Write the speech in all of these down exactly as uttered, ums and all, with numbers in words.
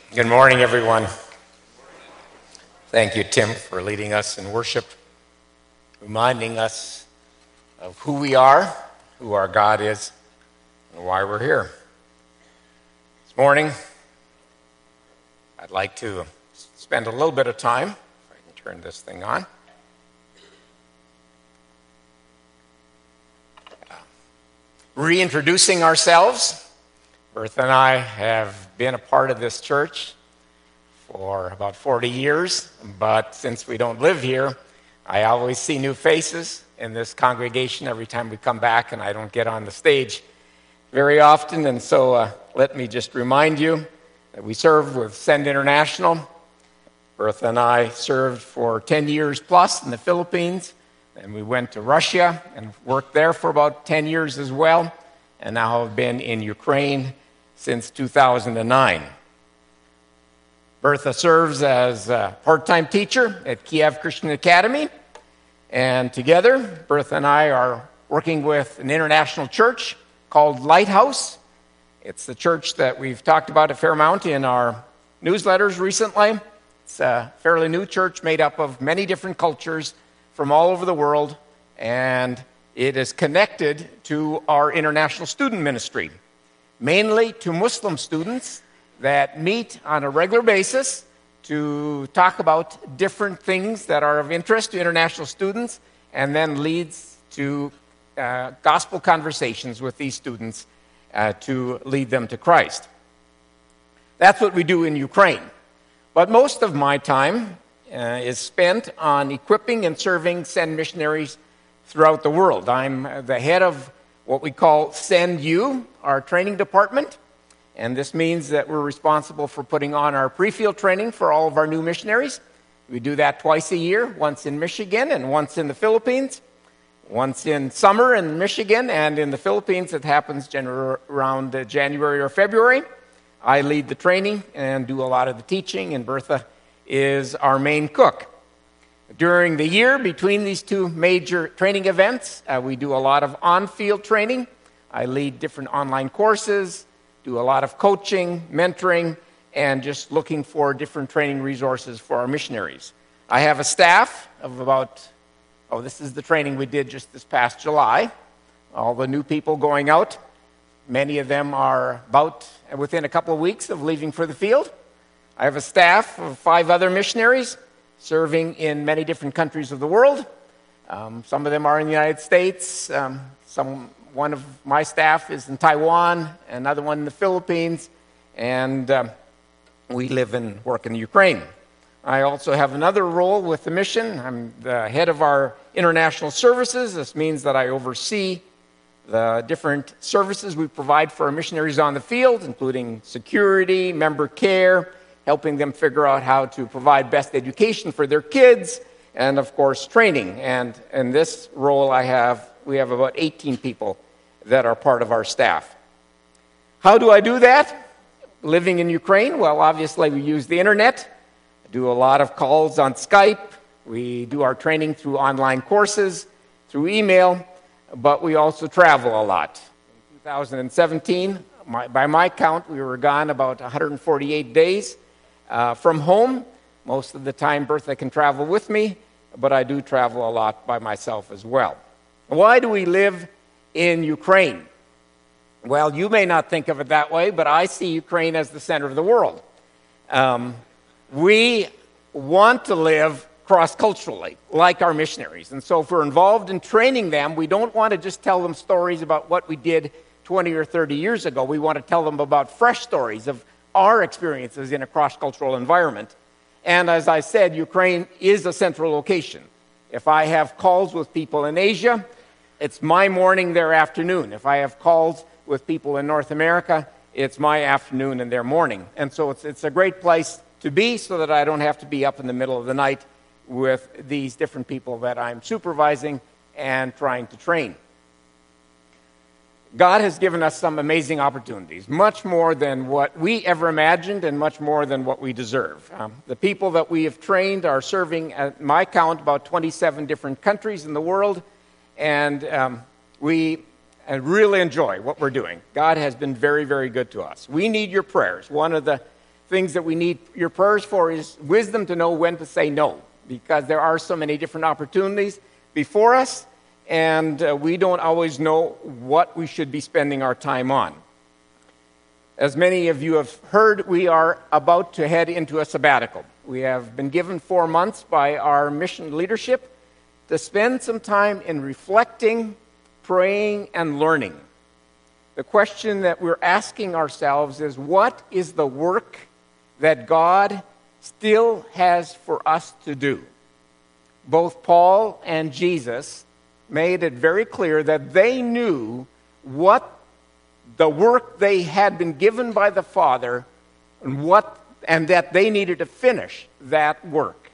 Good morning, everyone. Thank you, Tim, for leading us in worship, reminding us of who we are, who our God is, and why we're here. This morning, I'd like to spend a little bit of time, if I can turn this thing on, uh, reintroducing ourselves. Bertha and I have been a part of this church for about forty years, but since we don't live here, I always see new faces in this congregation every time we come back, and I don't get on the stage very often, and so uh, let me just remind you that we serve with Send International. Bertha and I served for ten years plus in the Philippines, and we went to Russia and worked there for about ten years as well, and now have been in Ukraine since two thousand nine. Bertha serves as a part-time teacher at Kiev Christian Academy, and together, Bertha and I are working with an international church called Lighthouse. It's the church that we've talked about a fair amount in our newsletters recently. It's a fairly new church made up of many different cultures from all over the world, and it is connected to our international student ministry, mainly to Muslim students that meet on a regular basis to talk about different things that are of interest to international students, and then leads to uh, gospel conversations with these students uh, to lead them to Christ. That's what we do in Ukraine. But most of my time uh, is spent on equipping and serving Send missionaries throughout the world. I'm the head of what we call Send U, our training department, and this means that we're responsible for putting on our pre-field training for all of our new missionaries. We do that twice a year, once in Michigan and once in the Philippines, once in summer in Michigan, and in the Philippines it happens generally around uh, January or February. I lead the training and do a lot of the teaching, and Bertha is our main cook. During the year, between these two major training events, uh, we do a lot of on-field training. I lead different online courses, do a lot of coaching, mentoring, and just looking for different training resources for our missionaries. I have a staff of about, oh, this is the training we did just this past July. All the new people going out. Many of them are about within a couple of weeks of leaving for the field. I have a staff of five other missionaries serving in many different countries of the world. Um, some of them are in the United States. Um, some, one of my staff is in Taiwan, another one in the Philippines, and um, we live and work in Ukraine. I also have another role with the mission. I'm the head of our international services. This means that I oversee the different services we provide for our missionaries on the field, including security, member care, helping them figure out how to provide best education for their kids, and of course, training. And in this role I have, we have about eighteen people that are part of our staff. How do I do that? Living in Ukraine, well, obviously we use the internet. I do a lot of calls on Skype. We do our training through online courses, through email, but we also travel a lot. In two thousand seventeen, my, by my count, we were gone about one hundred forty-eight days. Uh, from home. Most of the time, Bertha can travel with me, but I do travel a lot by myself as well. Why do we live in Ukraine? Well, you may not think of it that way, but I see Ukraine as the center of the world. Um, we want to live cross-culturally, like our missionaries. And so if we're involved in training them, we don't want to just tell them stories about what we did twenty or thirty years ago. We want to tell them about fresh stories of our experiences in a cross-cultural environment. And as I said, Ukraine is a central location. If I have calls with people in Asia, it's my morning, their afternoon. If I have calls with people in North America, it's my afternoon and their morning. And so it's, it's a great place to be so that I don't have to be up in the middle of the night with these different people that I'm supervising and trying to train. God has given us some amazing opportunities, much more than what we ever imagined and much more than what we deserve. Um, the people that we have trained are serving, at my count, about twenty-seven different countries in the world, and um, we uh, really enjoy what we're doing. God has been very, very good to us. We need your prayers. One of the things that we need your prayers for is wisdom to know when to say no, because there are so many different opportunities before us, and uh, we don't always know what we should be spending our time on. As many of you have heard, we are about to head into a sabbatical. We have been given four months by our mission leadership to spend some time in reflecting, praying, and learning. The question that we're asking ourselves is, what is the work that God still has for us to do? Both Paul and Jesus made it very clear that they knew what the work they had been given by the Father and what and that they needed to finish that work.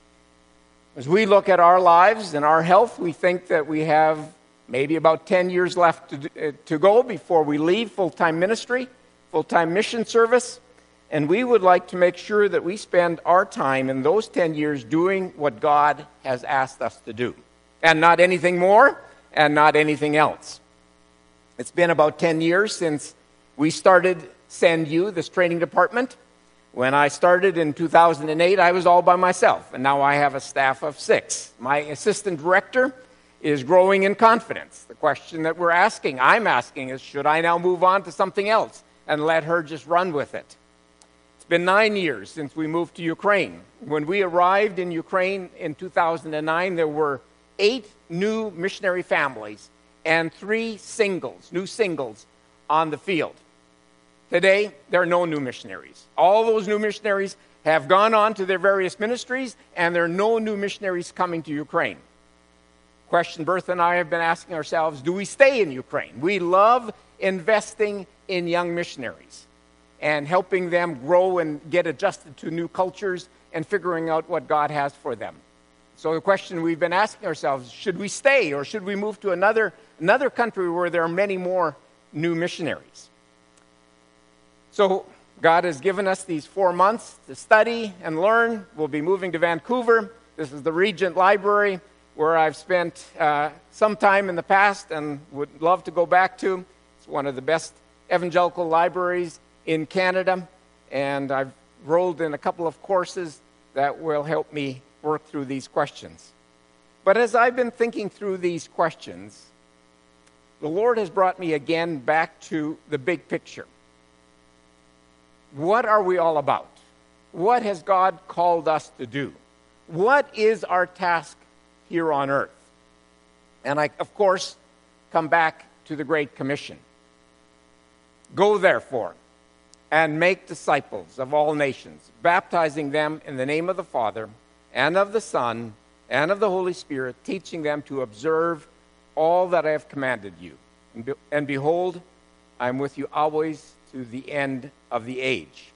As we look at our lives and our health, we think that we have maybe about ten years left to, uh, to go before we leave full-time ministry, full-time mission service, and we would like to make sure that we spend our time in those ten years doing what God has asked us to do, and not anything more and not anything else. It's been about ten years since we started Send You, this training department. When I started in two thousand eight, I was all by myself, and now I have a staff of six. My assistant director is growing in confidence. The question that we're asking, I'm asking, is should I now move on to something else and let her just run with it? It's been nine years since we moved to Ukraine. When we arrived in Ukraine in two thousand nine, there were eight new missionary families and three singles, new singles, on the field. Today, there are no new missionaries. All those new missionaries have gone on to their various ministries, and there are no new missionaries coming to Ukraine. Question Bertha and I have been asking ourselves, do we stay in Ukraine? We love investing in young missionaries and helping them grow and get adjusted to new cultures and figuring out what God has for them. So the question we've been asking ourselves, should we stay or should we move to another, another country where there are many more new missionaries? So God has given us these four months to study and learn. We'll be moving to Vancouver. This is the Regent Library, where I've spent uh, some time in the past and would love to go back to. It's one of the best evangelical libraries in Canada, and I've enrolled in a couple of courses that will help me work through these questions. But as I've been thinking through these questions, the Lord has brought me again back to the big picture. What are we all about? What has God called us to do? What is our task here on earth? And I, of course, come back to the Great Commission. Go, therefore, and make disciples of all nations, baptizing them in the name of the Father, and of the Son, and of the Holy Spirit, teaching them to observe all that I have commanded you. And, be, and behold, I am with you always to the end of the age.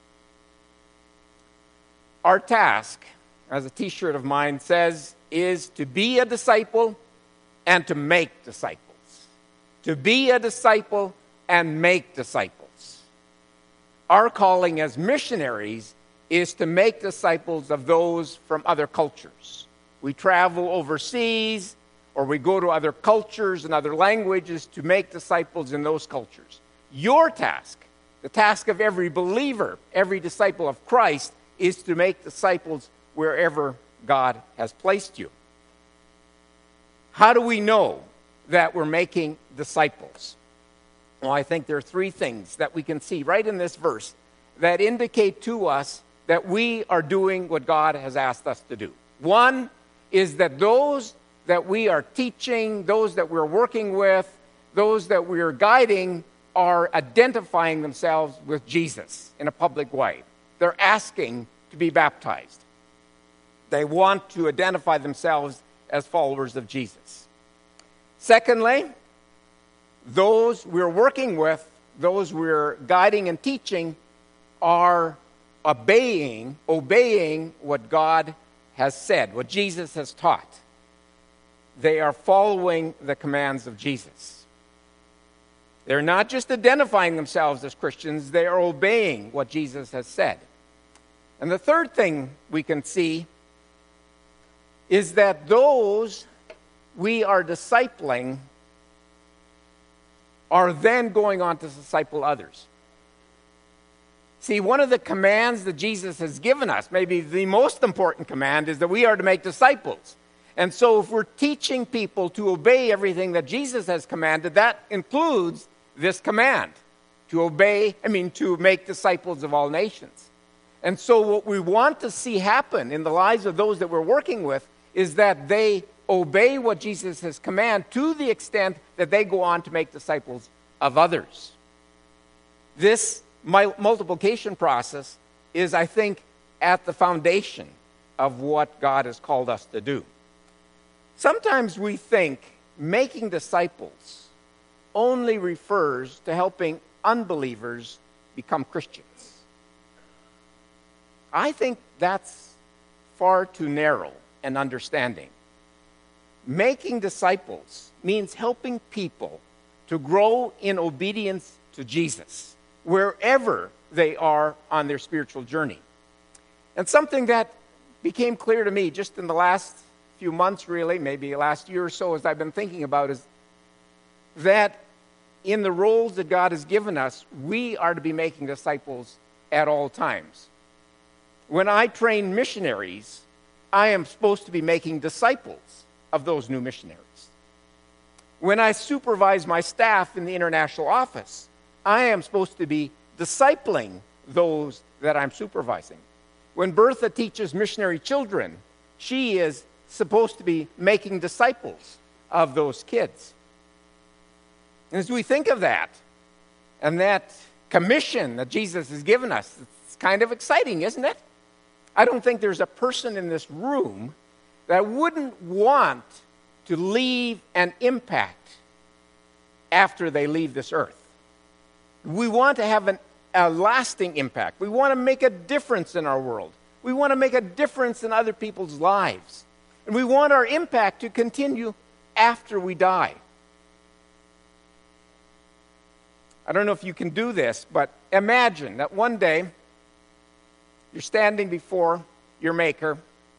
Our task, as a t-shirt of mine says, is to be a disciple and to make disciples. To be a disciple and make disciples. Our calling as missionaries is to make disciples of those from other cultures. We travel overseas, or we go to other cultures and other languages to make disciples in those cultures. Your task, the task of every believer, every disciple of Christ, is to make disciples wherever God has placed you. How do we know that we're making disciples? Well, I think there are three things that we can see right in this verse that indicate to us that we are doing what God has asked us to do. One is that those that we are teaching, those that we're working with, those that we're guiding are identifying themselves with Jesus in a public way. They're asking to be baptized. They want to identify themselves as followers of Jesus. Secondly, those we're working with, those we're guiding and teaching, are obeying, obeying what God has said, what Jesus has taught. They are following the commands of Jesus. They're not just identifying themselves as Christians, they are obeying what Jesus has said. And the third thing we can see is that those we are discipling are then going on to disciple others. See, one of the commands that Jesus has given us, maybe the most important command, is that we are to make disciples. And so if we're teaching people to obey everything that Jesus has commanded, that includes this command, to obey, I mean, to make disciples of all nations. And so what we want to see happen in the lives of those that we're working with is that they obey what Jesus has commanded to the extent that they go on to make disciples of others. This multiplication process is, I think, at the foundation of what God has called us to do. Sometimes we think making disciples only refers to helping unbelievers become Christians. I think that's far too narrow an understanding. Making disciples means helping people to grow in obedience to Jesus, wherever they are on their spiritual journey. And something that became clear to me just in the last few months, really, maybe last year or so, as I've been thinking about, is that in the roles that God has given us, we are to be making disciples at all times. When I train missionaries, I am supposed to be making disciples of those new missionaries. When I supervise my staff in the international office, I am supposed to be discipling those that I'm supervising. When Bertha teaches missionary children, she is supposed to be making disciples of those kids. And as we think of that, and that commission that Jesus has given us, it's kind of exciting, isn't it? I don't think there's a person in this room that wouldn't want to leave an impact after they leave this earth. We want to have an, a lasting impact. We want to make a difference in our world. We want to make a difference in other people's lives. And we want our impact to continue after we die. I don't know if you can do this, but imagine that one day you're standing before your Maker,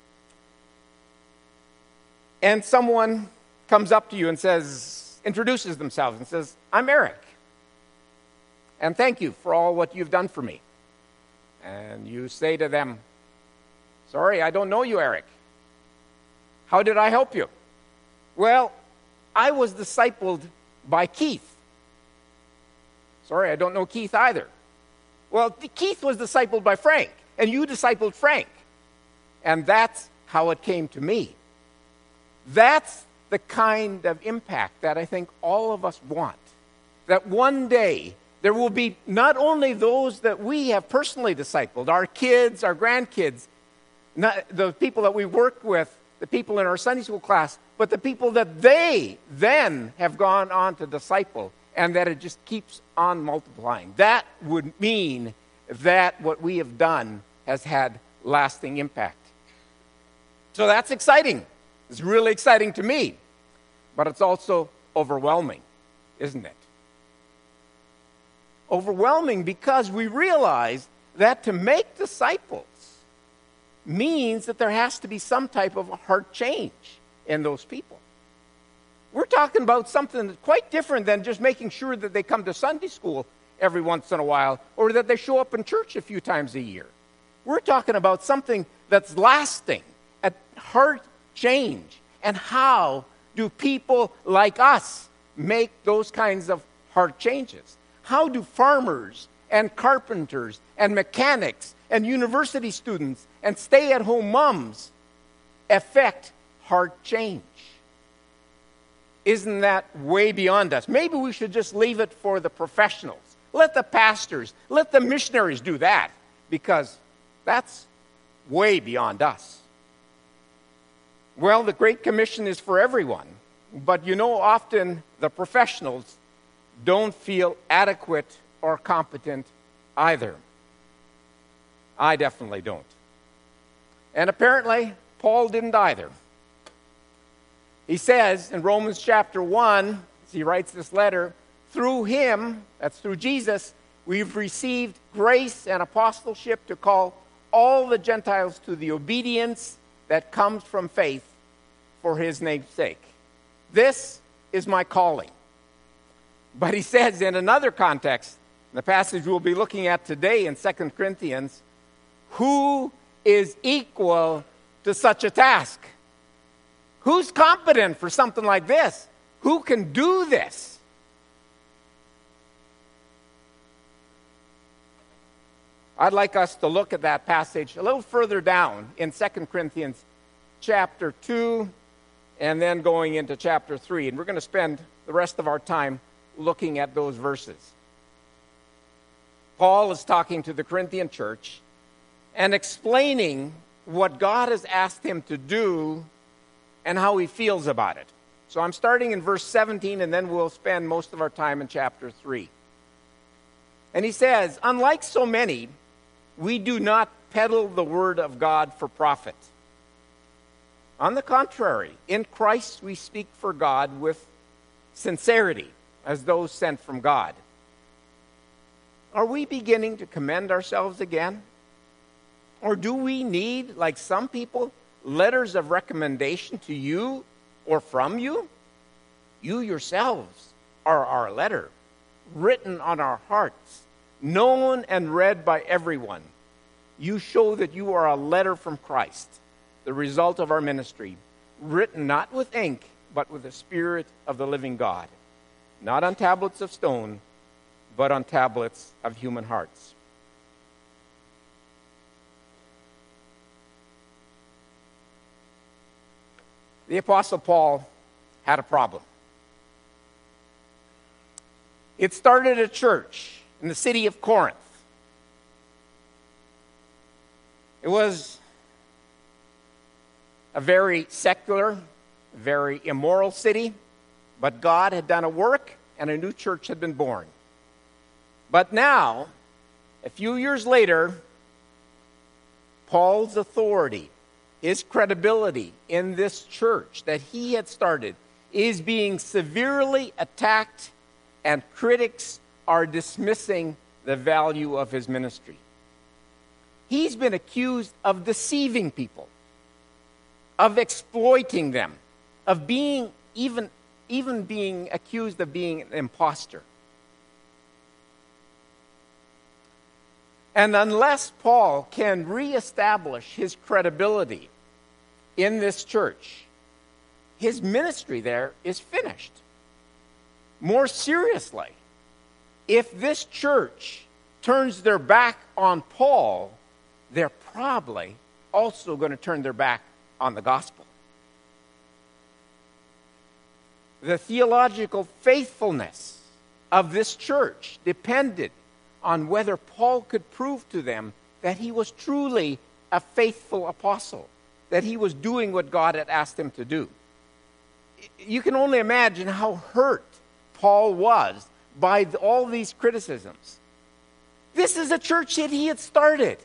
and someone comes up to you and says, introduces themselves and says, "I'm Eric, and thank you for all what you've done for me." And you say to them, "Sorry, I don't know you, Eric. How did I help you?" "Well, I was discipled by Keith." "Sorry, I don't know Keith either." "Well, Keith was discipled by Frank, and you discipled Frank. And that's how it came to me." That's the kind of impact that I think all of us want. That one day there will be not only those that we have personally discipled, our kids, our grandkids, not the people that we work with, the people in our Sunday school class, but the people that they then have gone on to disciple, and that it just keeps on multiplying. That would mean that what we have done has had lasting impact. So that's exciting. It's really exciting to me, but it's also overwhelming, isn't it? Overwhelming because we realize that to make disciples means that there has to be some type of heart change in those people. We're talking about something that's quite different than just making sure that they come to Sunday school every once in a while or that they show up in church a few times a year. We're talking about something that's lasting, a heart change. And how do people like us make those kinds of heart changes? How do farmers and carpenters and mechanics and university students and stay-at-home moms affect heart change? Isn't that way beyond us? Maybe we should just leave it for the professionals. Let the pastors, let the missionaries do that, because that's way beyond us. Well, the Great Commission is for everyone, but you know, often the professionals don't feel adequate or competent either. I definitely don't. And apparently, Paul didn't either. He says in Romans chapter one, as he writes this letter, through him, that's through Jesus, we've received grace and apostleship to call all the Gentiles to the obedience that comes from faith for his name's sake. This is my calling. But he says in another context, The passage we'll be looking at today in Second Corinthians, who is equal to such a task? Who's competent for something like this? Who can do this? I'd like us to look at that passage a little further down in Second Corinthians chapter two and then going into chapter three. And we're going to spend the rest of our time looking at those verses. Paul is talking to the Corinthian church and explaining what God has asked him to do and how he feels about it. So I'm starting in verse seventeen, and then we'll spend most of our time in chapter three. And he says, unlike so many, we do not peddle the word of God for profit. On the contrary, in Christ we speak for God with sincerity, as those sent from God. Are we beginning to commend ourselves again? Or do we need, like some people, letters of recommendation to you or from you? You yourselves are our letter, written on our hearts, known and read by everyone. You show that you are a letter from Christ, the result of our ministry, written not with ink, but with the Spirit of the living God, not on tablets of stone, but on tablets of human hearts. The Apostle Paul had a problem. It started a church in the city of Corinth. It was a very secular, very immoral city, but God had done a work and a new church had been born. But now, a few years later, Paul's authority, his credibility in this church that he had started is being severely attacked, and critics are dismissing the value of his ministry. He's been accused of deceiving people, of exploiting them, of being even, even being accused of being an imposter. And unless Paul can reestablish his credibility in this church, his ministry there is finished. More seriously, if this church turns their back on Paul, they're probably also going to turn their back on the gospel. The theological faithfulness of this church depended on whether Paul could prove to them that he was truly a faithful apostle, that he was doing what God had asked him to do. You can only imagine how hurt Paul was by all these criticisms. This is a church that he had started.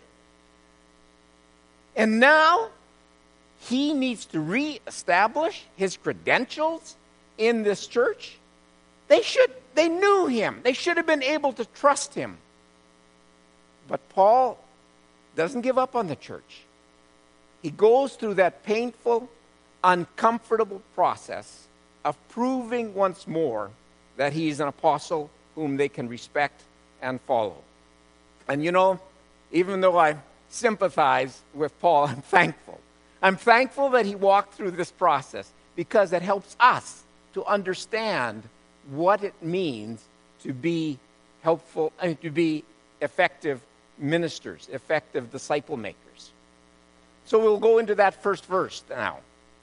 And now he needs to reestablish his credentials in this church. They should, they knew him. They should have been able to trust him. But Paul doesn't give up on the church. He goes through that painful, uncomfortable process of proving once more that he's an apostle whom they can respect and follow. And you know, even though I sympathize with Paul, I'm thankful. I'm thankful that he walked through this process because it helps us to understand what it means to be helpful, I mean, to be effective ministers, effective disciple makers. So we'll go into that first verse now.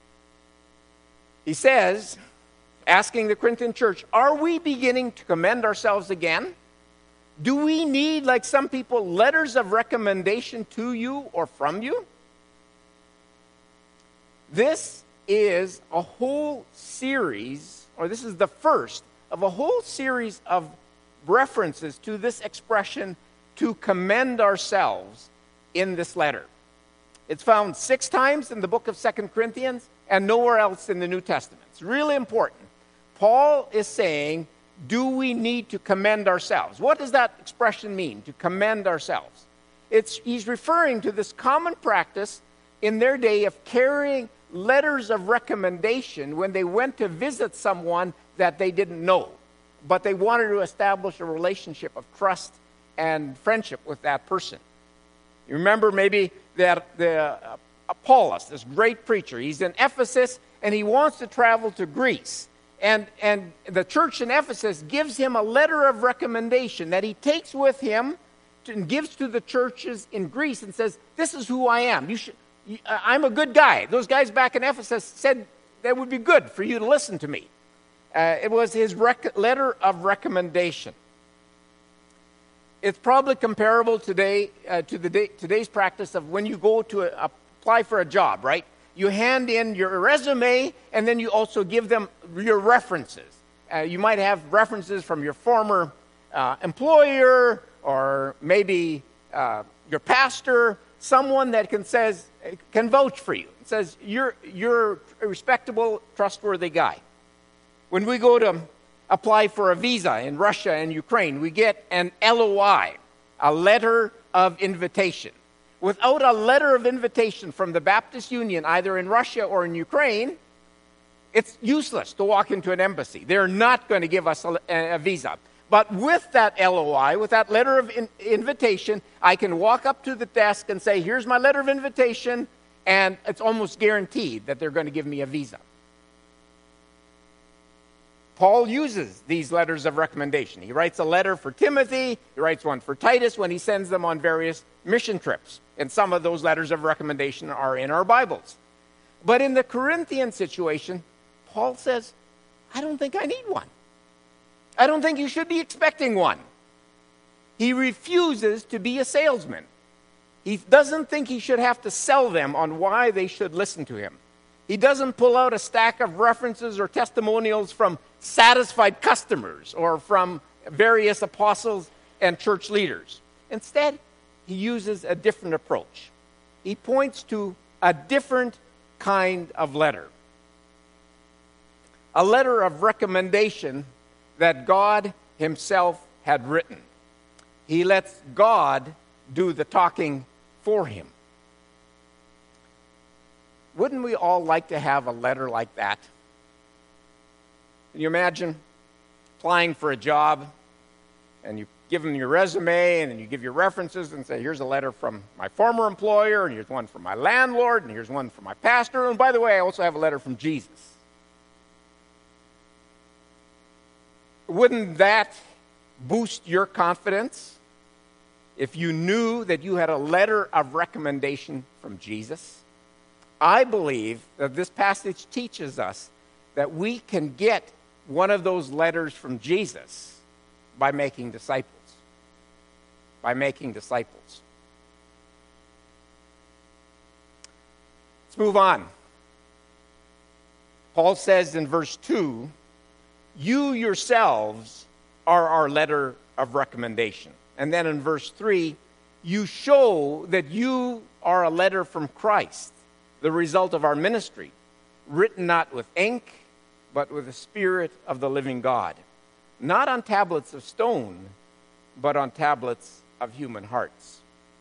He says, asking the Corinthian church, are we beginning to commend ourselves again? Do we need, like some people, letters of recommendation to you or from you? This is a whole series, or this is the first of a whole series of references to this expression, to commend ourselves, in this letter. It's found six times in the book of Second Corinthians and nowhere else in the New Testament. It's really important. Paul is saying, do we need to commend ourselves? What does that expression mean, to commend ourselves? It's, he's referring to this common practice in their day of carrying letters of recommendation when they went to visit someone that they didn't know. but they wanted to establish a relationship of trust and friendship with that person. You remember maybe that the uh, Apollos, this great preacher, he's in Ephesus, and he wants to travel to Greece. And, and the church in Ephesus gives him a letter of recommendation that he takes with him to, and gives to the churches in Greece and says, this is who I am. You should, you, uh, I'm a good guy. Those guys back in Ephesus said that would be good for you to listen to me. Uh, it was his rec- letter of recommendation. It's probably comparable today uh, to the day, today's practice of when you go to a, apply for a job, right? You hand in your resume, and then you also give them your references. Uh, you might have references from your former uh, employer, or maybe uh, your pastor, someone that can says can vouch for you. It says you're you're a respectable, trustworthy guy. When we go to apply for a visa in Russia and Ukraine, we get an L O I, a letter of invitation. Without a letter of invitation from the Baptist Union, either in Russia or in Ukraine, it's useless to walk into an embassy. They're not going to give us a, a visa. But with that L O I, with that letter of in, invitation, I can walk up to the desk and say, here's my letter of invitation, and it's almost guaranteed that they're going to give me a visa. Paul uses these letters of recommendation. He writes a letter for Timothy. He writes one for Titus when he sends them on various mission trips. And some of those letters of recommendation are in our Bibles. But in the Corinthian situation, Paul says, I don't think I need one. I don't think you should be expecting one. He refuses to be a salesman. He doesn't think he should have to sell them on why they should listen to him. He doesn't pull out a stack of references or testimonials from satisfied customers or from various apostles and church leaders. Instead, he uses a different approach. He points to a different kind of letter. A letter of recommendation that God himself had written. He lets God do the talking for him. Wouldn't we all like to have a letter like that? Can you imagine applying for a job, and you give them your resume, and then you give your references and say, here's a letter from my former employer, and here's one from my landlord, and here's one from my pastor, and by the way, I also have a letter from Jesus. Wouldn't that boost your confidence if you knew that you had a letter of recommendation from Jesus? I believe that this passage teaches us that we can get one of those letters from Jesus by making disciples. By making disciples. Let's move on. Paul says in verse two, you yourselves are our letter of recommendation. And then in verse three, you show that you are a letter from Christ, the result of our ministry, written not with ink, but with the Spirit of the living God, not on tablets of stone, but on tablets of human hearts.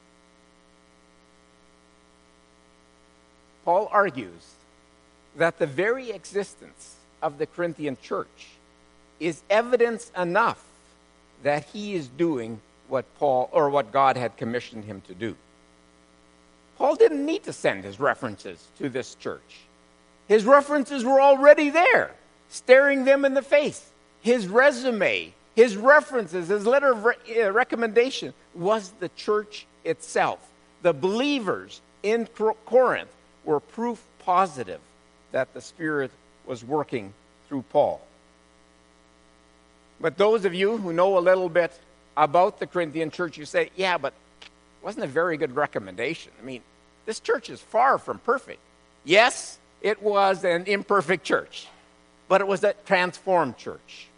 Paul argues that the very existence of the Corinthian church is evidence enough that he is doing what Paul or what God had commissioned him to do. Paul didn't need to send his references to this church. His references were already there, staring them in the face. His resume, his references, his letter of re- uh, recommendation was the church itself. The believers in Corinth were proof positive that the Spirit was working through Paul. But those of you who know a little bit about the Corinthian church, you say, yeah, but wasn't a very good recommendation. I mean, this church is far from perfect. Yes, it was an imperfect church, but it was a transformed church.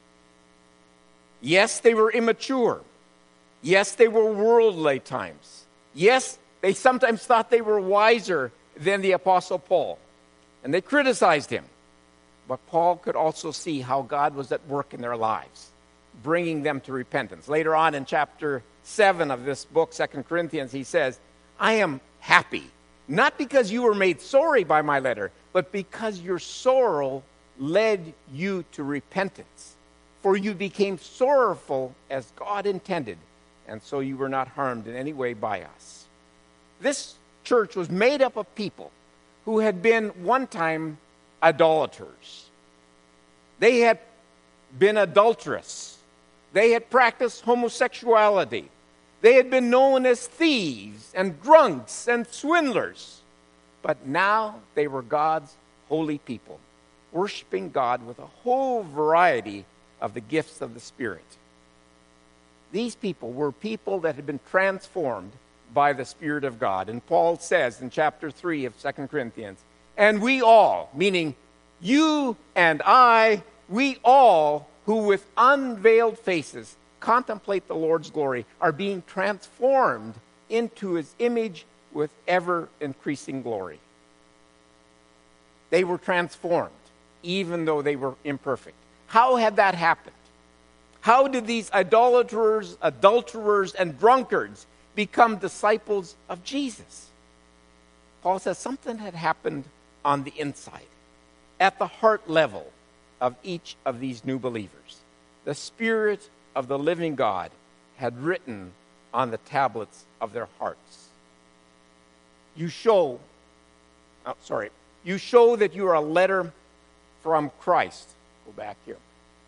Yes, they were immature. Yes, they were worldly times. Yes, they sometimes thought they were wiser than the Apostle Paul, and they criticized him. But Paul could also see how God was at work in their lives, bringing them to repentance. Later on in chapter seven of this book, Second Corinthians, he says, I am happy, not because you were made sorry by my letter, but because your sorrow led you to repentance. for you became sorrowful as God intended, and so you were not harmed in any way by us. This church was made up of people who had been one time idolaters. They had been adulterous. They had practiced homosexuality. They had been known as thieves and drunks and swindlers. But now they were God's holy people, worshiping God with a whole variety of the gifts of the Spirit. These people were people that had been transformed by the Spirit of God. And Paul says in chapter three of Second Corinthians, and we all, meaning you and I, we all who with unveiled faces contemplate the Lord's glory are being transformed into his image with ever-increasing glory. They were transformed, even though they were imperfect. How had that happened? How did these idolaters, adulterers, and drunkards become disciples of Jesus? Paul says something had happened on the inside, at the heart level of each of these new believers. The Spirit of the living God had written on the tablets of their hearts. You show, oh, sorry, you show that you are a letter from Christ. Go back here.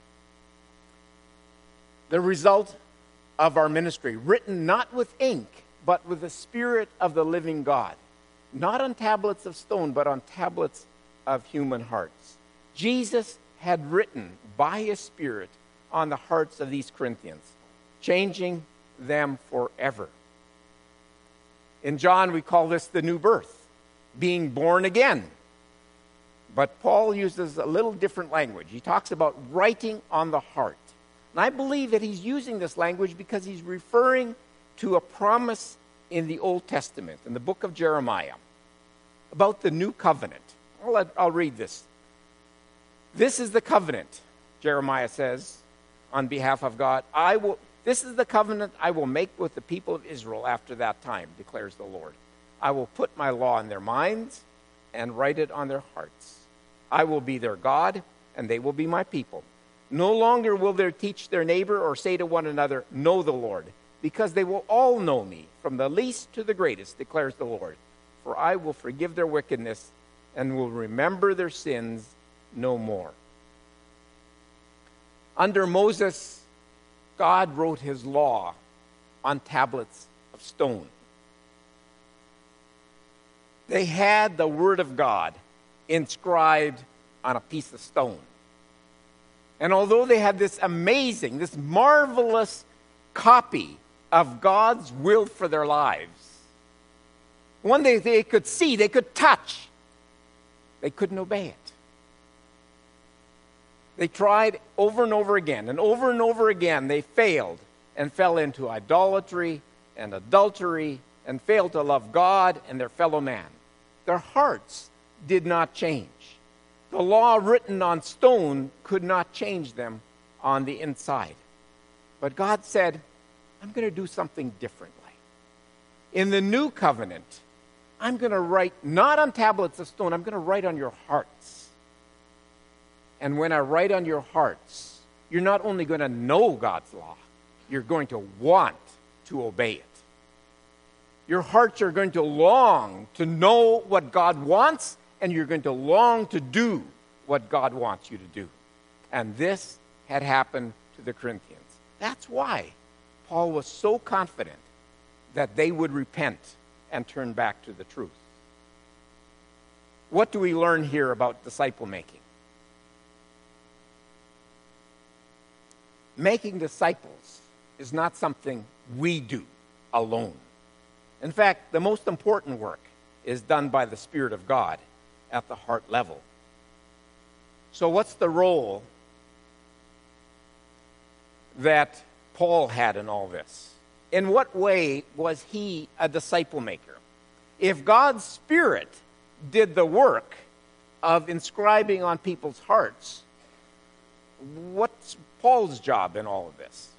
The result of our ministry, written not with ink, but with the Spirit of the living God. Not on tablets of stone, but on tablets of human hearts. Jesus had written by his Spirit on the hearts of these Corinthians, changing them forever. In John, we call this the new birth, being born again. But Paul uses a little different language. He talks about writing on the heart. And I believe that he's using this language because he's referring to a promise in the Old Testament, in the book of Jeremiah, about the new covenant. I'll, let, I'll read this. This is the covenant, Jeremiah says, on behalf of God. I will. This is the covenant I will make with the people of Israel after that time, declares the Lord. I will put my law in their minds and write it on their hearts. I will be their God, and they will be my people. No longer will they teach their neighbor or say to one another, know the Lord, because they will all know me, from the least to the greatest, declares the Lord. For I will forgive their wickedness and will remember their sins no more. Under Moses, God wrote his law on tablets of stone. They had the word of God inscribed on a piece of stone. And although they had this amazing, this marvelous copy of God's will for their lives, one day they could see, they could touch, they couldn't obey it. They tried over and over again, and over and over again they failed and fell into idolatry and adultery and failed to love God and their fellow man. Their hearts did not change. The law written on stone could not change them on the inside. But God said, I'm going to do something differently. In the new covenant, I'm going to write not on tablets of stone, I'm going to write on your hearts. And when I write on your hearts, you're not only going to know God's law, you're going to want to obey it. Your hearts are going to long to know what God wants, and you're going to long to do what God wants you to do. And this had happened to the Corinthians. That's why Paul was so confident that they would repent and turn back to the truth. What do we learn here about disciple making? Making disciples is not something we do alone. In fact, the most important work is done by the Spirit of God at the heart level. So what's the role that Paul had in all this? In what way was he a disciple maker? If God's Spirit did the work of inscribing on people's hearts, what's Paul's job in all of this?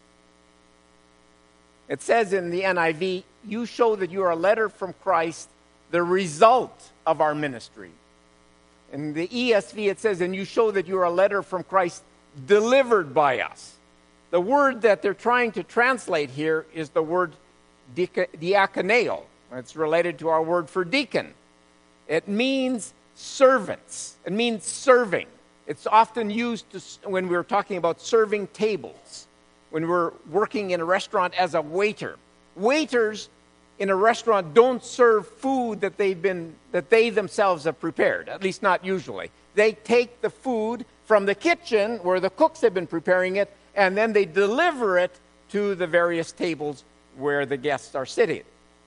It says in the N I V, you show that you are a letter from Christ, the result of our ministry. In the E S V, it says, and you show that you are a letter from Christ, delivered by us. The word that they're trying to translate here is the word diakoneo. It's related to our word for deacon. It means servants. It means serving. It's often used to, when we're talking about serving tables, when we're working in a restaurant as a waiter. Waiters in a restaurant don't serve food that they've been that they themselves have prepared, at least not usually. They take the food from the kitchen where the cooks have been preparing it, and then they deliver it to the various tables where the guests are sitting.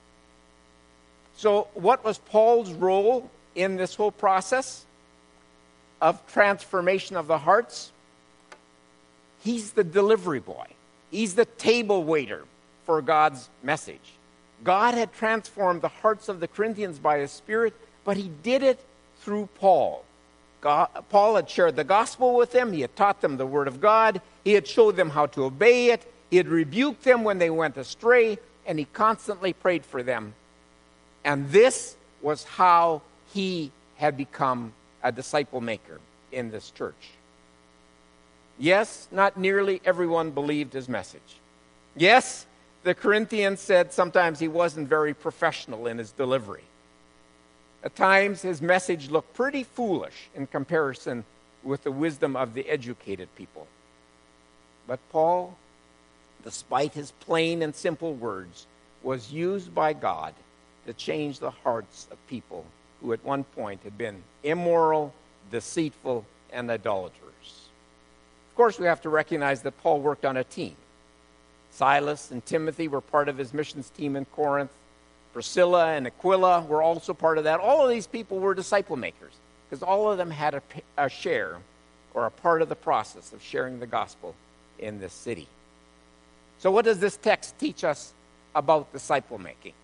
So what was Paul's role in this whole process of transformation of the hearts? He's the delivery boy. He's the table waiter for God's message. God had transformed the hearts of the Corinthians by His Spirit, but He did it through Paul. God, Paul had shared the gospel with them. He had taught them the Word of God. He had showed them how to obey it. He had rebuked them when they went astray, and he constantly prayed for them. And this was how he had become a disciple maker in this church. Yes, not nearly everyone believed his message. Yes, the Corinthians said sometimes he wasn't very professional in his delivery. At times, his message looked pretty foolish in comparison with the wisdom of the educated people. But Paul, despite his plain and simple words, was used by God to change the hearts of people who at one point had been immoral, deceitful, and idolaters. Of course, we have to recognize that Paul worked on a team. Silas and Timothy were part of his missions team in Corinth. Priscilla and Aquila were also part of that. All of these people were disciple makers because all of them had a, a share or a part of the process of sharing the gospel in this city. So what does this text teach us about disciple making?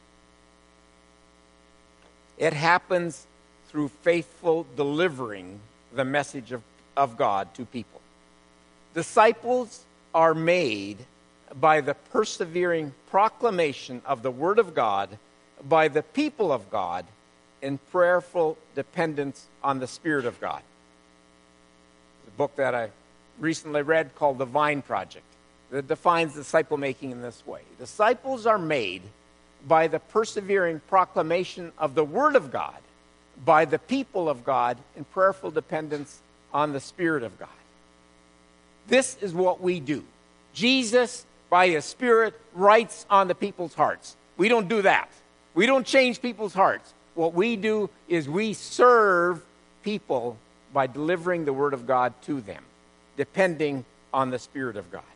It happens through faithful delivering the message of, of God to people. Disciples are made by the persevering proclamation of the Word of God by the people of God in prayerful dependence on the Spirit of God. There's a book that I recently read called The Vine Project that defines disciple making in this way. Disciples are made by the persevering proclamation of the Word of God by the people of God in prayerful dependence on the Spirit of God. This is what we do. Jesus, by His Spirit, writes on the people's hearts. We don't do that. We don't change people's hearts. What we do is we serve people by delivering the Word of God to them, depending on the Spirit of God.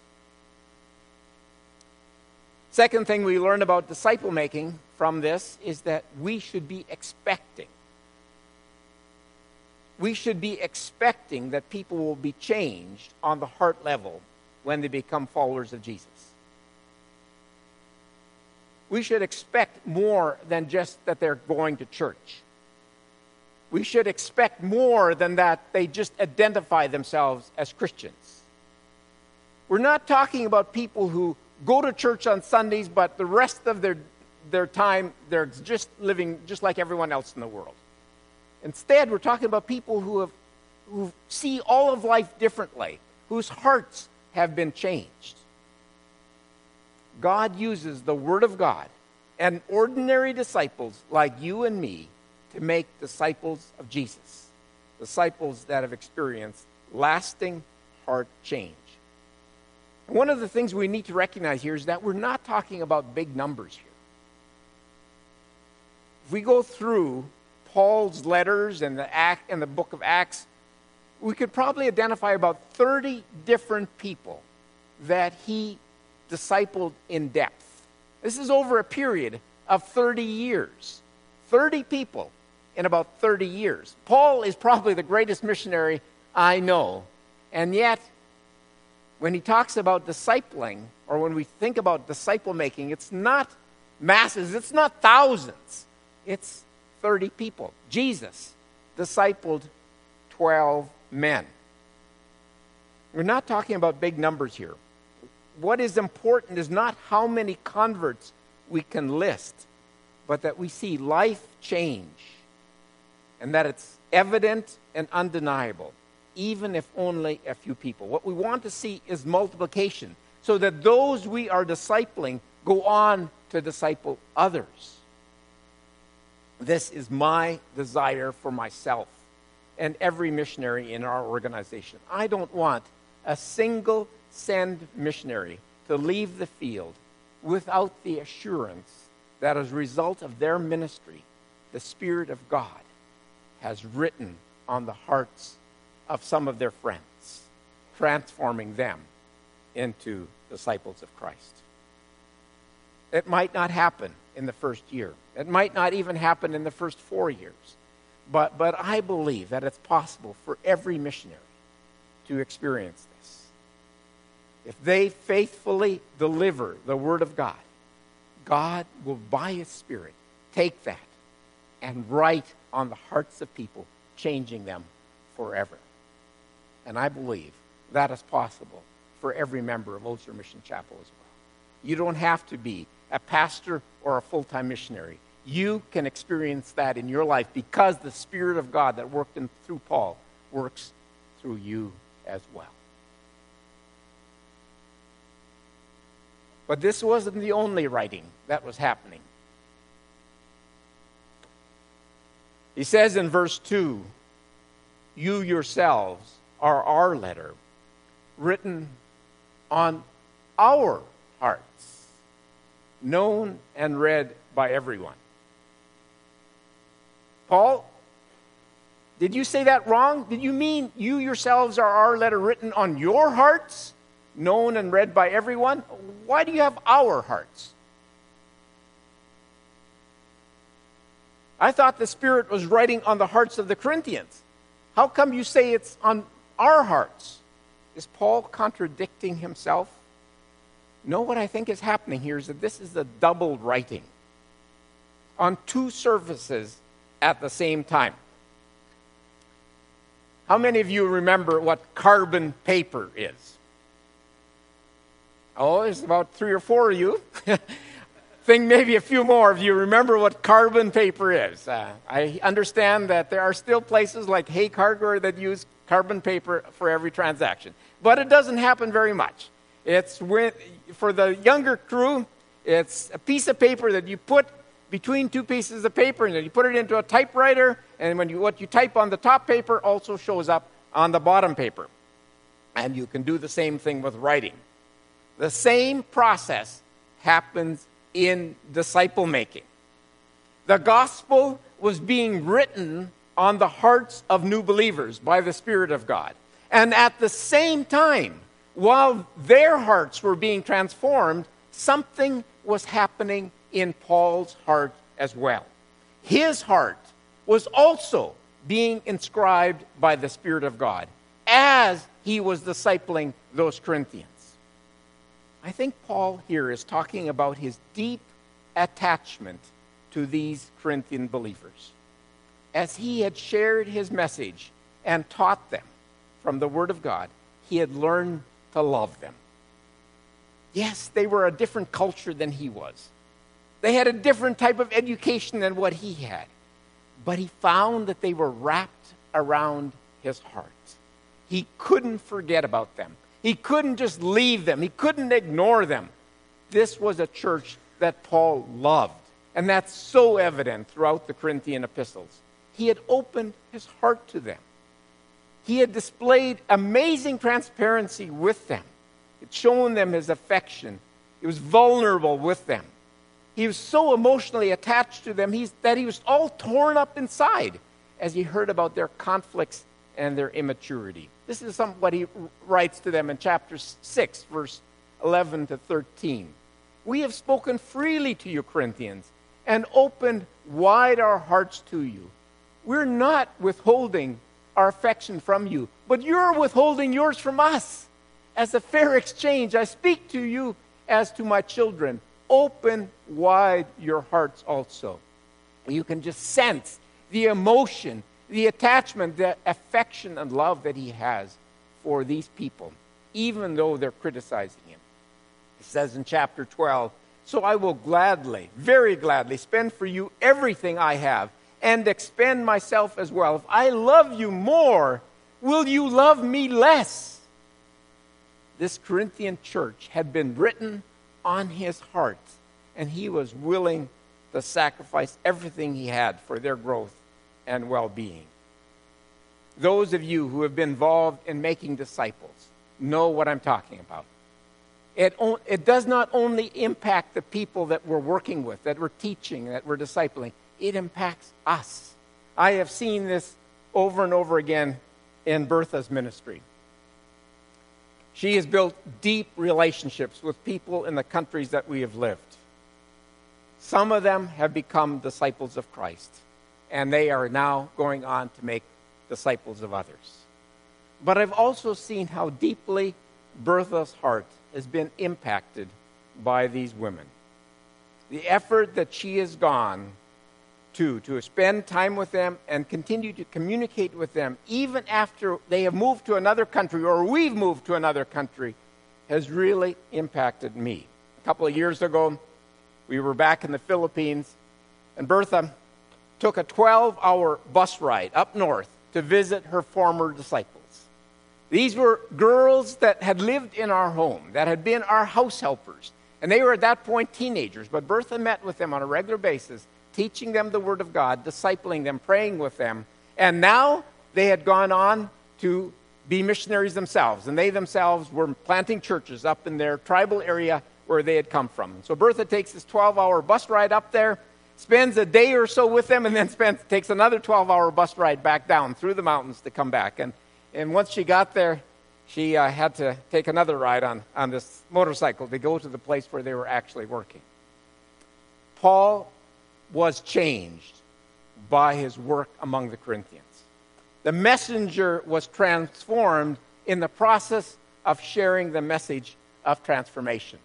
Second thing we learn about disciple making from this is that we should be expecting. We should be expecting that people will be changed on the heart level when they become followers of Jesus. We should expect more than just that they're going to church. We should expect more than that they just identify themselves as Christians. We're not talking about people who go to church on Sundays, but the rest of their, their time, they're just living just like everyone else in the world. Instead, we're talking about people who have who see all of life differently, whose hearts have been changed. God uses the Word of God and ordinary disciples like you and me to make disciples of Jesus, disciples that have experienced lasting heart change. And one of the things we need to recognize here is that we're not talking about big numbers here. If we go through Paul's letters and the act and the book of Acts, we could probably identify about thirty different people that he discipled in depth. This is over a period of thirty years. thirty people in about thirty years. Paul is probably the greatest missionary I know. And yet, when he talks about discipling, or when we think about disciple making, it's not masses, it's not thousands. It's thirty people. Jesus discipled twelve men. We're not talking about big numbers here. What is important is not how many converts we can list, but that we see life change and that it's evident and undeniable. even if only a few people. What we want to see is multiplication, so that those we are discipling go on to disciple others. This is my desire for myself and every missionary in our organization. I don't want a single send missionary to leave the field without the assurance that as a result of their ministry, the Spirit of God has written on the hearts of some of their friends, transforming them into disciples of Christ. It might not happen in the first year. It might not even happen in the first four years. But, but I believe that it's possible for every missionary to experience this. If they faithfully deliver the Word of God, God will, by His Spirit, take that and write on the hearts of people, changing them forever. And I believe that is possible for every member of Ulster Mission Chapel as well. You don't have to be a pastor or a full-time missionary. You can experience that in your life because the Spirit of God that worked in, through Paul works through you as well. But this wasn't the only writing that was happening. He says in verse two, you yourselves are our letter, written on our hearts, known and read by everyone. Paul, did you say that wrong? Did you mean you yourselves are our letter written on your hearts, known and read by everyone? Why do you have our hearts? I thought the Spirit was writing on the hearts of the Corinthians. How come you say it's on our hearts? Is Paul contradicting himself? No, what I think is happening here is that this is a double writing on two surfaces at the same time. How many of you remember what carbon paper is? Oh, there's about three or four of you. I think maybe a few more of you remember what carbon paper is. Uh, I understand that there are still places like Hay Cargo that use carbon paper for every transaction. But it doesn't happen very much. It's when, for the younger crew, it's a piece of paper that you put between two pieces of paper, and then you put it into a typewriter, and when you, what you type on the top paper also shows up on the bottom paper. And you can do the same thing with writing. The same process happens in disciple making. The gospel was being written on the hearts of new believers by the Spirit of God. And at the same time, while their hearts were being transformed, something was happening in Paul's heart as well. His heart was also being inscribed by the Spirit of God as he was discipling those Corinthians. I think Paul here is talking about his deep attachment to these Corinthian believers. As he had shared his message and taught them from the Word of God, he had learned to love them. Yes, they were a different culture than he was. They had a different type of education than what he had. But he found that they were wrapped around his heart. He couldn't forget about them. He couldn't just leave them. He couldn't ignore them. This was a church that Paul loved. And that's so evident throughout the Corinthian epistles. He had opened his heart to them. He had displayed amazing transparency with them. He'd shown them his affection. He was vulnerable with them. He was so emotionally attached to them he's, that he was all torn up inside as he heard about their conflicts and their immaturity. This is some, what he writes to them in chapter six, verse eleven to thirteen. We have spoken freely to you, Corinthians, and opened wide our hearts to you. We're not withholding our affection from you, but you're withholding yours from us. As a fair exchange, I speak to you as to my children. Open wide your hearts also. You can just sense the emotion, the attachment, the affection and love that he has for these people, even though they're criticizing him. He says in chapter twelve, so I will gladly, very gladly, spend for you everything I have and expend myself as well. If I love you more Will you love me less? This Corinthian church had been written on his heart, and he was willing to sacrifice everything he had for their growth and well-being. Those of you who have been involved in making disciples know what I'm talking about. It, it does not only impact the people that we're working with, that we're teaching, that we're discipling. It impacts us. I have seen this over and over again in Bertha's ministry. She has built deep relationships with people in the countries that we have lived. Some of them have become disciples of Christ, and they are now going on to make disciples of others. But I've also seen how deeply Bertha's heart has been impacted by these women. The effort that she has gone to, to spend time with them and continue to communicate with them, even after they have moved to another country or we've moved to another country, has really impacted me. A couple of years ago, we were back in the Philippines, and Bertha took a twelve-hour bus ride up north to visit her former disciples. These were girls that had lived in our home, that had been our house helpers. And they were at that point teenagers, but Bertha met with them on a regular basis, teaching them the Word of God, discipling them, praying with them. And now they had gone on to be missionaries themselves, and they themselves were planting churches up in their tribal area where they had come from. So Bertha takes this twelve-hour bus ride up there, spends a day or so with them, and then spends, takes another twelve-hour bus ride back down through the mountains to come back. And And once she got there, she uh, had to take another ride on, on this motorcycle to go to the place where they were actually working. Paul was changed by his work among the Corinthians. The messenger was transformed in the process of sharing the message of transformation.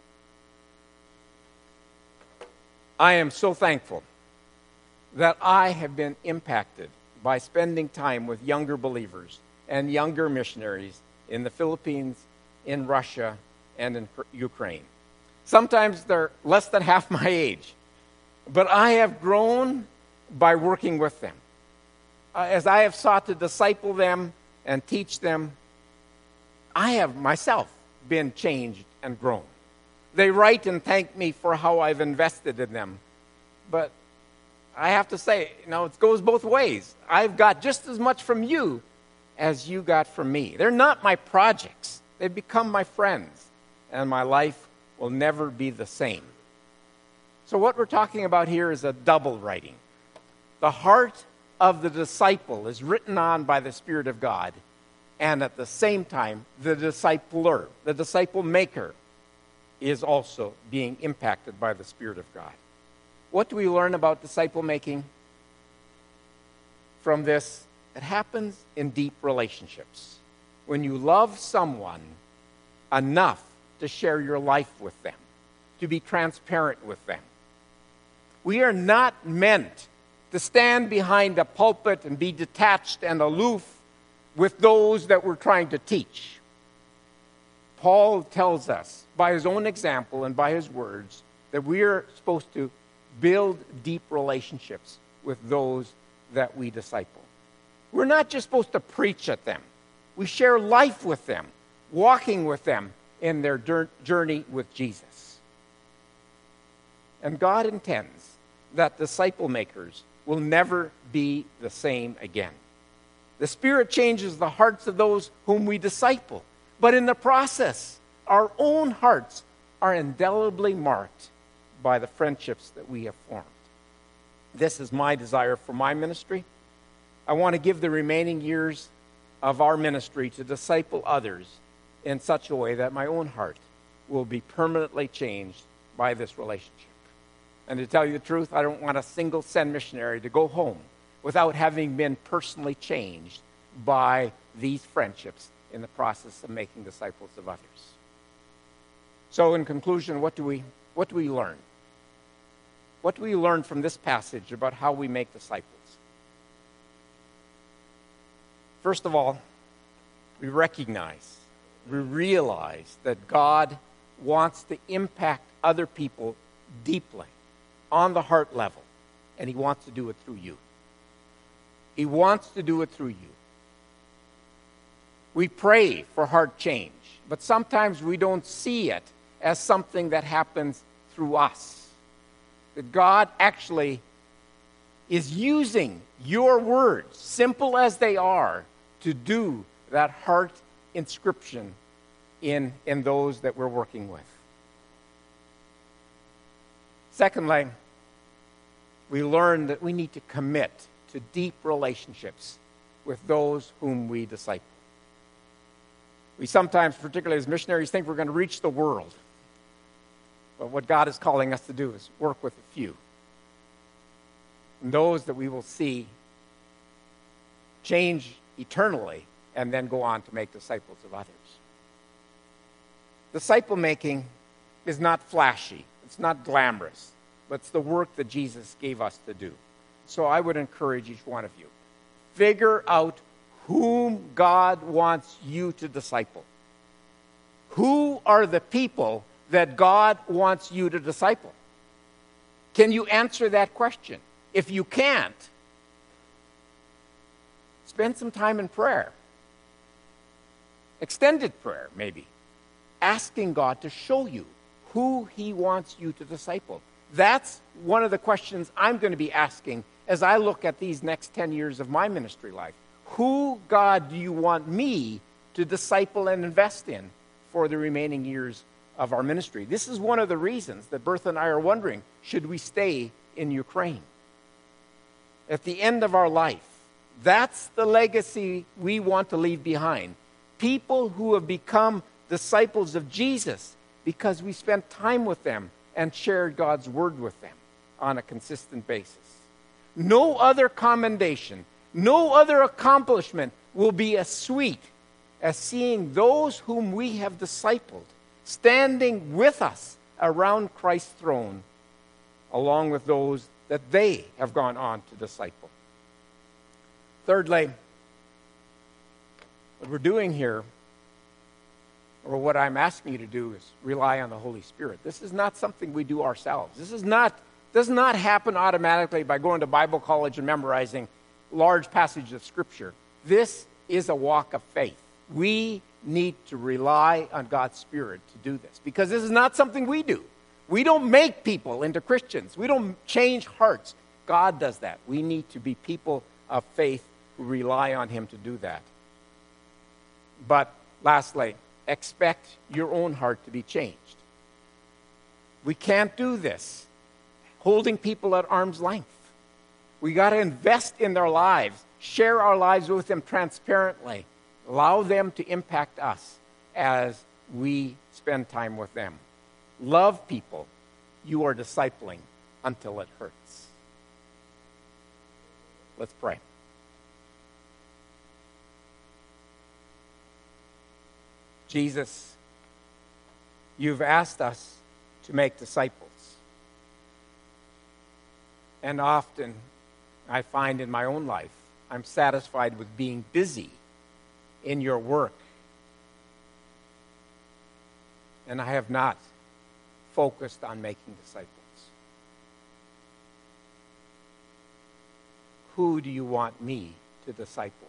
I am so thankful that I have been impacted by spending time with younger believers and younger missionaries in the Philippines, in Russia, and in Ukraine. Sometimes they're less than half my age, but I have grown by working with them. Uh, as I have sought to disciple them and teach them, I have myself been changed and grown. They write and thank me for how I've invested in them, but I have to say, you know, it goes both ways. I've got just as much from you as you got from me. They're not my projects. They've become my friends, and my life will never be the same. So what we're talking about here is a double writing. The heart of the disciple is written on by the Spirit of God, and at the same time, the discipler, the disciple maker, is also being impacted by the Spirit of God. What do we learn about disciple making from this? It happens in deep relationships. When you love someone enough to share your life with them, to be transparent with them. We are not meant to stand behind a pulpit and be detached and aloof with those that we're trying to teach. Paul tells us by his own example and by his words that we are supposed to build deep relationships with those that we disciple. We're not just supposed to preach at them. We share life with them, walking with them in their journey with Jesus. And God intends that disciple makers will never be the same again. The Spirit changes the hearts of those whom we disciple, but in the process, our own hearts are indelibly marked by the friendships that we have formed. This is my desire for my ministry. I want to give the remaining years of our ministry to disciple others in such a way that my own heart will be permanently changed by this relationship. And to tell you the truth, I don't want a single send missionary to go home without having been personally changed by these friendships in the process of making disciples of others. So in conclusion, what do we, what do we learn? What do we learn from this passage about how we make disciples? First of all, we recognize, we realize that God wants to impact other people deeply, on the heart level, and he wants to do it through you. He wants to do it through you. We pray for heart change, but sometimes we don't see it as something that happens through us. That God actually is using your words, simple as they are, to do that heart inscription in, in those that we're working with. Secondly, we learn that we need to commit to deep relationships with those whom we disciple. We sometimes, particularly as missionaries, think we're going to reach the world. But what God is calling us to do is work with a few. And those that we will see change eternally and then go on to make disciples of others. Disciple making is not flashy. It's not glamorous. But it's the work that Jesus gave us to do. So I would encourage each one of you. Figure out whom God wants you to disciple. Who are the people that God wants you to disciple? Can you answer that question? If you can't, spend some time in prayer. Extended prayer, maybe. Asking God to show you who he wants you to disciple. That's one of the questions I'm going to be asking as I look at these next ten years of my ministry life. Who, God, do you want me to disciple and invest in for the remaining years of our ministry? This is one of the reasons that Bertha and I are wondering, should we stay in Ukraine? At the end of our life, that's the legacy we want to leave behind. People who have become disciples of Jesus because we spent time with them and shared God's word with them on a consistent basis. No other commendation, no other accomplishment will be as sweet as seeing those whom we have discipled standing with us around Christ's throne, along with those that they have gone on to disciple. Thirdly, what we're doing here, or what I'm asking you to do, is rely on the Holy Spirit. This is not something we do ourselves. This is not does not happen automatically by going to Bible college and memorizing large passages of Scripture. This is a walk of faith. We need to rely on God's Spirit to do this, because this is not something we do. We don't make people into Christians. We don't change hearts. God does that. We need to be people of faith who rely on him to do that. But lastly, expect your own heart to be changed. We can't do this holding people at arm's length. We got to invest in their lives, share our lives with them transparently, allow them to impact us as we spend time with them. Love people you are discipling until it hurts. Let's pray. Jesus, you've asked us to make disciples. And often, I find in my own life, I'm satisfied with being busy in your work. And I have not focused on making disciples. Who do you want me to disciple?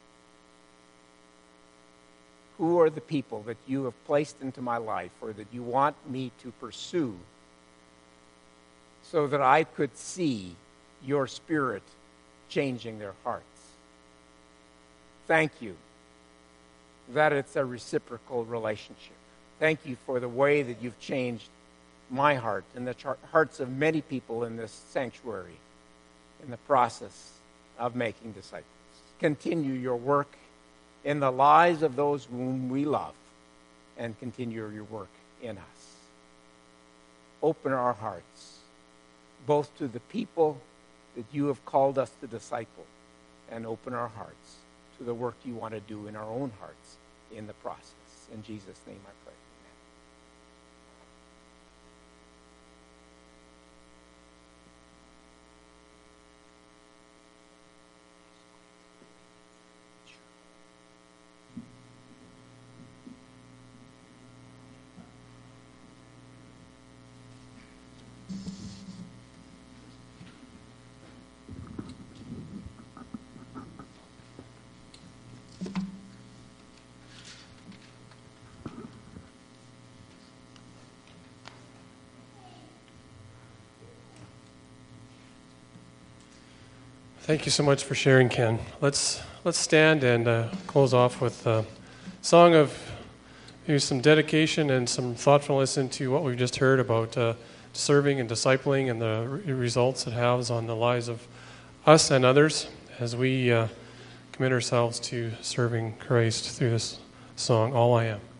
Who are the people that you have placed into my life, or that you want me to pursue, so that I could see your Spirit changing their hearts? Thank you that it's a reciprocal relationship. Thank you for the way that you've changed my heart and the hearts of many people in this sanctuary in the process of making disciples. Continue your work in the lives of those whom we love, and continue your work in us. Open our hearts, both to the people that you have called us to disciple, and open our hearts to the work you want to do in our own hearts in the process. In Jesus' name I pray. Thank you so much for sharing, Ken. Let's let's stand and uh, close off with a song of maybe some dedication and some thoughtfulness into what we've just heard about uh, serving and discipling and the re- results it has on the lives of us and others as we uh, commit ourselves to serving Christ through this song, All I Am.